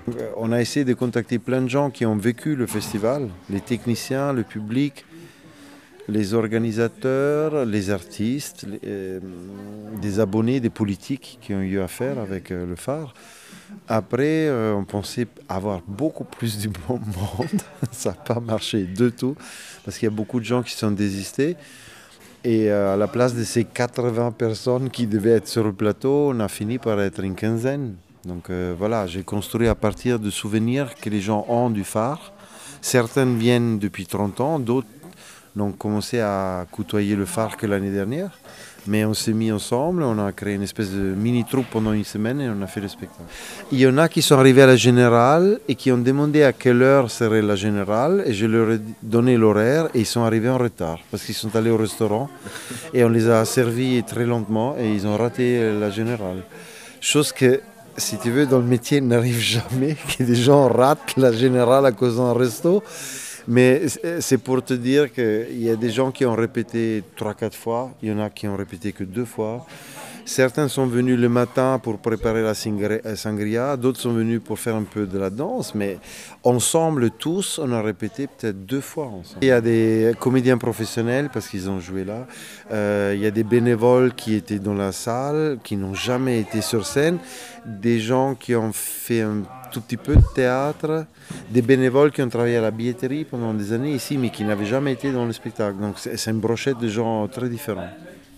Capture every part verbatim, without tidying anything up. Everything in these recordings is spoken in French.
On a essayé de contacter plein de gens qui ont vécu le festival, les techniciens, le public, les organisateurs, les artistes, les, euh, des abonnés, des politiques qui ont eu affaire avec euh, le phare. Après, euh, on pensait avoir beaucoup plus du bon monde. Ça n'a pas marché du tout, parce qu'il y a beaucoup de gens qui sont désistés. Et euh, à la place de ces quatre-vingts personnes qui devaient être sur le plateau, on a fini par être une quinzaine. Donc euh, voilà, j'ai construit à partir de souvenirs que les gens ont du phare. Certaines viennent depuis trente ans, d'autres n'ont commencé à côtoyer le phare que l'année dernière. Mais on s'est mis ensemble, on a créé une espèce de mini-troupe pendant une semaine et on a fait le spectacle. Il y en a qui sont arrivés à la Générale et qui ont demandé à quelle heure serait la Générale et je leur ai donné l'horaire et ils sont arrivés en retard parce qu'ils sont allés au restaurant et on les a servis très lentement et ils ont raté la Générale. Chose que, si tu veux, dans le métier n'arrive jamais, que des gens ratent la Générale à cause d'un resto. Mais c'est pour te dire qu'il y a des gens qui ont répété trois quatre fois, il y en a qui ont répété que deux fois. Certains sont venus le matin pour préparer la sangria, d'autres sont venus pour faire un peu de la danse, mais ensemble, tous, on a répété peut-être deux fois ensemble. Il y a des comédiens professionnels, parce qu'ils ont joué là, euh, il y a des bénévoles qui étaient dans la salle, qui n'ont jamais été sur scène, des gens qui ont fait un tout petit peu de théâtre, des bénévoles qui ont travaillé à la billetterie pendant des années ici, mais qui n'avaient jamais été dans le spectacle. Donc c'est une brochette de gens très différents.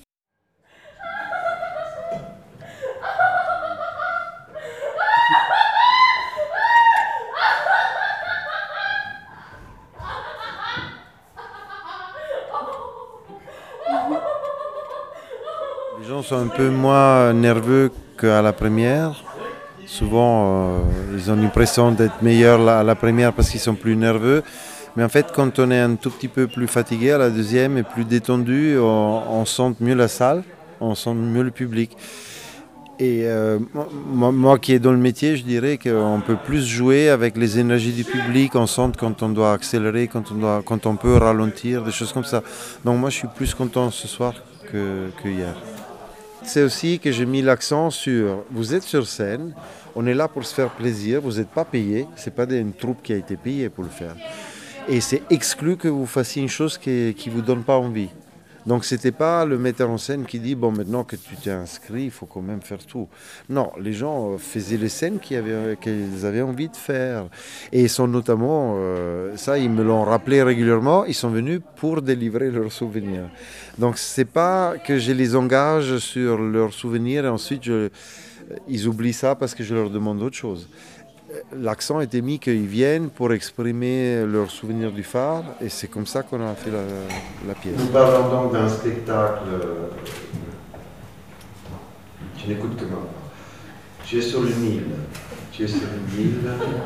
Les gens sont un peu moins nerveux qu'à la première. Souvent, euh, ils ont l'impression d'être meilleurs à la première parce qu'ils sont plus nerveux. Mais en fait, quand on est un tout petit peu plus fatigué à la deuxième et plus détendu, on, on sent mieux la salle, on sent mieux le public. Et euh, moi, moi qui est dans le métier, je dirais qu'on peut plus jouer avec les énergies du public, on sent quand on doit accélérer, quand on, doit, quand on peut ralentir, des choses comme ça. Donc moi, je suis plus content ce soir que, que hier. C'est aussi que j'ai mis l'accent sur, vous êtes sur scène, on est là pour se faire plaisir, vous n'êtes pas payé, ce n'est pas une troupe qui a été payée pour le faire. Et c'est exclu que vous fassiez une chose qui ne vous donne pas envie. Donc ce n'était pas le metteur en scène qui dit, bon maintenant que tu t'es inscrit, il faut quand même faire tout. Non, les gens faisaient les scènes qu'ils avaient, qu'ils avaient envie de faire. Et ils sont notamment, euh, ça ils me l'ont rappelé régulièrement, ils sont venus pour délivrer leurs souvenirs. Donc ce n'est pas que je les engage sur leurs souvenirs et ensuite je, ils oublient ça parce que je leur demande autre chose. L'accent était mis qu'ils viennent pour exprimer leurs souvenirs du phare et c'est comme ça qu'on a fait la, la pièce. Nous parlons donc d'un spectacle. Tu n'écoutes que moi. Tu es sur une île. Tu es sur une île.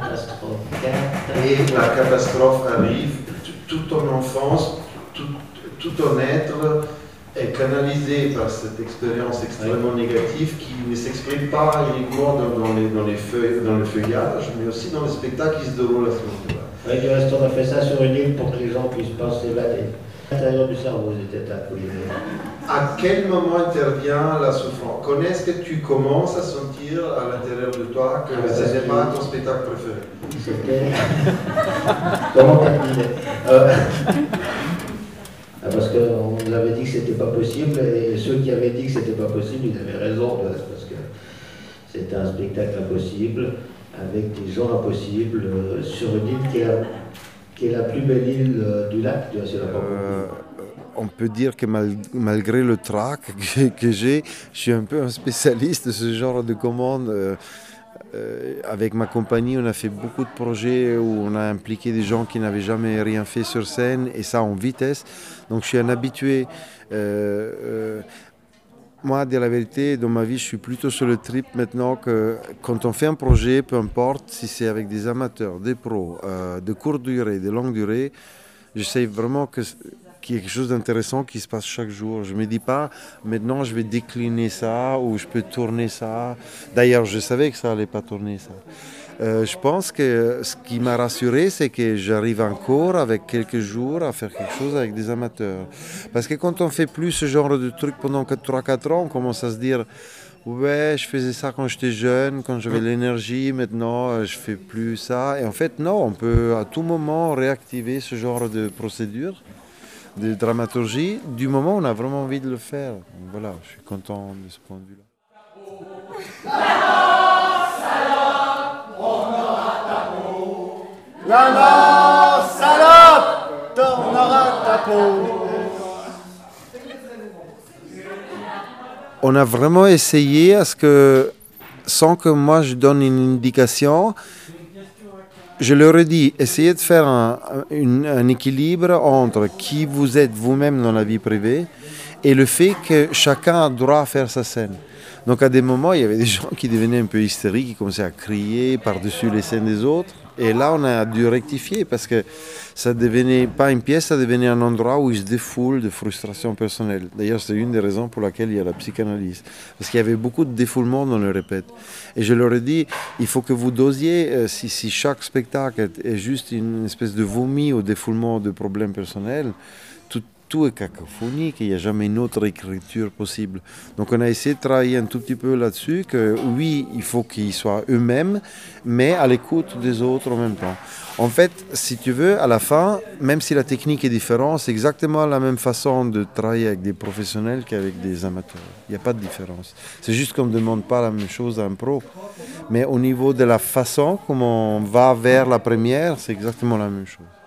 Et la catastrophe arrive. Toute ton enfance, tout, tout ton être est canalisé par cette expérience extrêmement négative qui ne s'exprime pas uniquement dans, dans, les, dans, les feuilles, dans le feuillage, mais aussi dans le spectacle qui se déroule à ce moment-là. Oui, du reste, on a fait ça sur une île pour que les gens puissent pas s'évader. À l'intérieur du cerveau, ils étaient appelés. À quel moment intervient la souffrance? Quand est-ce que tu commences à sentir à l'intérieur de toi que ce n'est pas ton spectacle préféré? C'était... Comment t'as euh... Parce qu'on nous avait dit que c'était pas possible, et ceux qui avaient dit que c'était pas possible, ils avaient raison, parce que c'était un spectacle impossible, avec des gens impossibles, euh, sur une île qui est, la, qui est la plus belle île euh, du lac, tu vois, c'est la euh, On peut dire que mal, malgré le trac que, que j'ai, je suis un peu un spécialiste de ce genre de commandes. Euh, Euh, avec ma compagnie, on a fait beaucoup de projets où on a impliqué des gens qui n'avaient jamais rien fait sur scène, et ça en vitesse. Donc je suis un habitué. Euh, euh, moi, à dire la vérité, dans ma vie, je suis plutôt sur le trip maintenant que quand on fait un projet, peu importe si c'est avec des amateurs, des pros, euh, de courte durée, de longue durée, j'essaie vraiment que qu'il y ait quelque chose d'intéressant qui se passe chaque jour. Je ne me dis pas, maintenant je vais décliner ça ou je peux tourner ça. D'ailleurs, je savais que ça n'allait pas tourner ça. Euh, je pense que ce qui m'a rassuré, c'est que j'arrive encore avec quelques jours à faire quelque chose avec des amateurs. Parce que quand on ne fait plus ce genre de truc pendant trois quatre ans, on commence à se dire, ouais, je faisais ça quand j'étais jeune, quand j'avais l'énergie, maintenant euh, je fais plus ça. Et en fait, non, on peut à tout moment réactiver ce genre de procédure, de dramaturgie, du moment où on a vraiment envie de le faire. Donc voilà, je suis content de ce point de vue-là. La mort, salope, tornera ta peau. On a vraiment essayé à ce que, sans que moi je donne une indication, je leur ai dit, essayez de faire un, un, un équilibre entre qui vous êtes vous-même dans la vie privée et le fait que chacun a droit à faire sa scène. Donc à des moments, il y avait des gens qui devenaient un peu hystériques, qui commençaient à crier par-dessus les scènes des autres. Et là, on a dû rectifier parce que ça devenait pas une pièce, ça devenait un endroit où ils se défoulent de frustration personnelle. D'ailleurs, c'est une des raisons pour laquelle il y a la psychanalyse. Parce qu'il y avait beaucoup de défoulement dans le répète. Et je leur ai dit, il faut que vous dosiez, euh, si, si chaque spectacle est juste une espèce de vomi au défoulement de problèmes personnels, tout, tout est cacophonique et il n'y a jamais une autre écriture possible. Donc on a essayé de travailler un tout petit peu là-dessus, que oui, il faut qu'ils soient eux-mêmes, mais à l'écoute des autres en même temps. En fait, si tu veux, à la fin, même si la technique est différente, c'est exactement la même façon de travailler avec des professionnels qu'avec des amateurs. Il n'y a pas de différence. C'est juste qu'on ne demande pas la même chose à un pro. Mais au niveau de la façon comment on va vers la première, c'est exactement la même chose.